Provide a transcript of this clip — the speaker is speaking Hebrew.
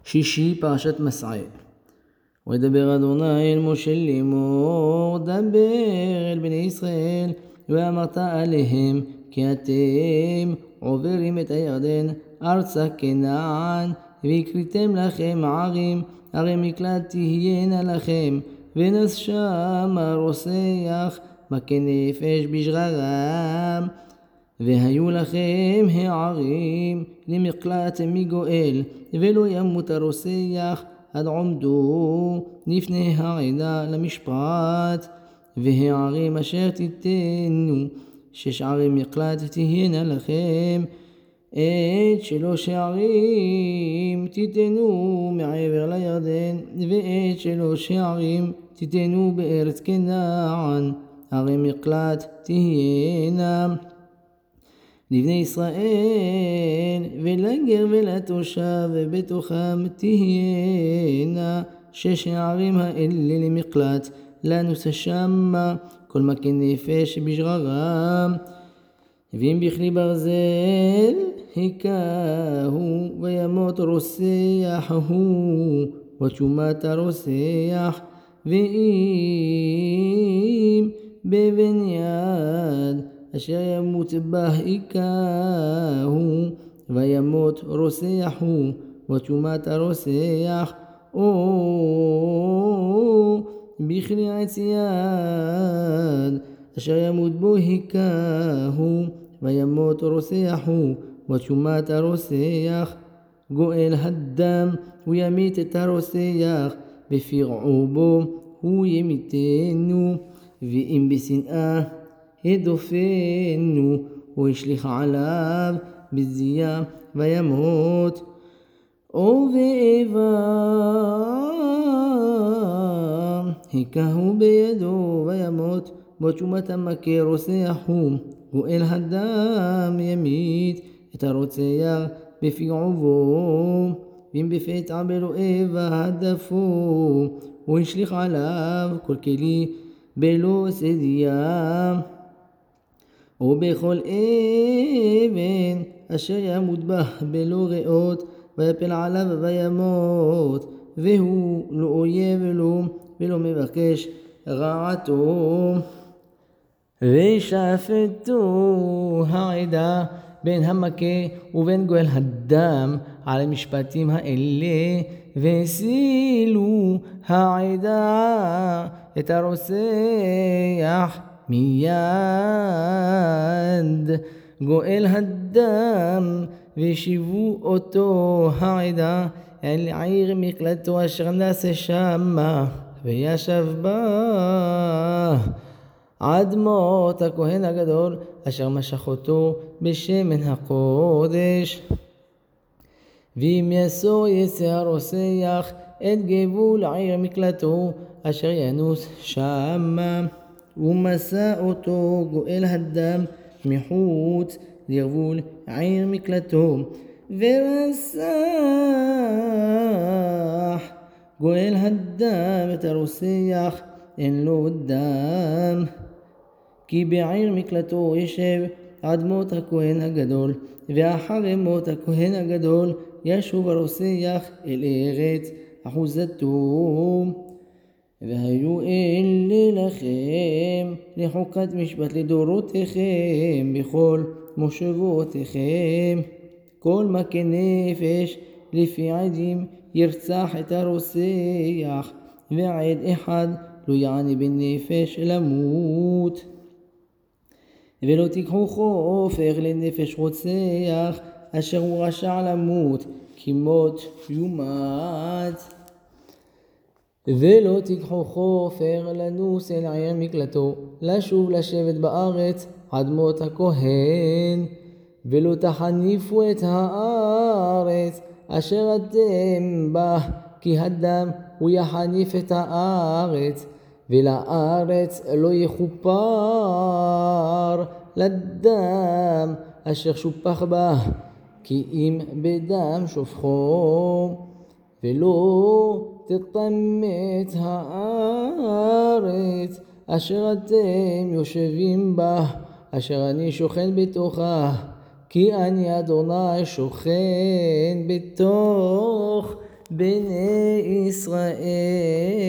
שישי, פרשת מסעי. וידבר אדוני אל משה לאמור, דבר אל בני ישראל, ואמרת עליהם, כי אתם עוברים את הירדן, ארצה כנען, והקריתם לכם ערים, ערי מקלט תהיינה לכם, ונס שם הרוסח, מכה נפש בשררם. והיו לכם הערים למקלט מגואל, ולא ימות הרוסח עד עומדו לפני העדה למשפט. והערים אשר תיתנו 6 ערי מקלט תהיינה לכם, את 3 ערים תיתנו מעבר לירדן, ואת 3 ערים תיתנו בארץ כנען, ערי מקלט תהיינה לבני ישראל, ולגר ולתושב בתוכם תהיינה 6 הערים האלה למקלט, לנוס שמה כל מכה נפש בשררם. ואם בכלי ברזל הכהו, וימות רוסח הוא, ותשומת הרוסח. ואם באבן יד אשר ימות בה הכהו, וימות רוסח הוא, ותשומת הרוסח. או בכלי עץ יד אשר ימות בו הכהו, וימות רוסח הוא, ותשומת הרוסח. גואל הדם, הוא ימית את הרוסח, בפרעו בו הוא ימיתנו. ואם בשנאה הדופנו, הוא ישליך עליו בזייה וימות. או באיבה הכהו בידו וימות, בתשומת המכה רוסח הוא. גואל הדם ימית את הרוצח בפגעו בו. ואם בפתע באיבה הדפו, הוא ישליך עליו כל כלי בלא סדיה. ובכל אבן אשר ימות בה בלא ראות, ויפל עליו וימות, והוא לא אויב לו ולא מבקש רעתו. ושפטו העדה בין המכה ובין גואל הדם על המשפטים האלה, והסילו העדה את הרוצח מיד גואל הדם, וישיבו אותו העדה אל עיר מקלטו אשר נעשה שמה, וישב בה עד מות הכהן הגדול אשר משך אותו בשמן הקודש. ואם יסור יצא הרוצח את גבול עיר מקלטו אשר ינוס שמה, ומסע אותו גואל הדם מחוץ לגבול עיר מקלטו, ורצח גואל הדם את הרוצח, אין לו דם, כי בעיר מקלטו ישב עד מות הכהן הגדול, ואחרי מות הכהן הגדול ישוב הרוצח אל ארץ אחוזתו. והיו אלה לכם לחוקת משפט לדורותיכם בכל מושבותיכם. כל מכה נפש לפי עדים ירצח את הרוצח, ועד אחד לא יעני בן נפש למות. ולא תיקחו חופר לנפש רוצח אשר הוא רשע למות, כי מות יומת. ולא תיקחו חופר לנוס אל עיר מקלטו, לשוב לשבת בארץ עד מות הכהן. ולא תחניפו את הארץ אשר אתם בה, כי הדם הוא יחניף את הארץ, ולארץ לא יכופר לדם אשר שופח בה, כי אם בדם שופכו. ולא תטמא הארץ אשר אתם יושבים בה, אשר אני שוכן בתוכה, כי אני אדוני שוכן בתוך בני ישראל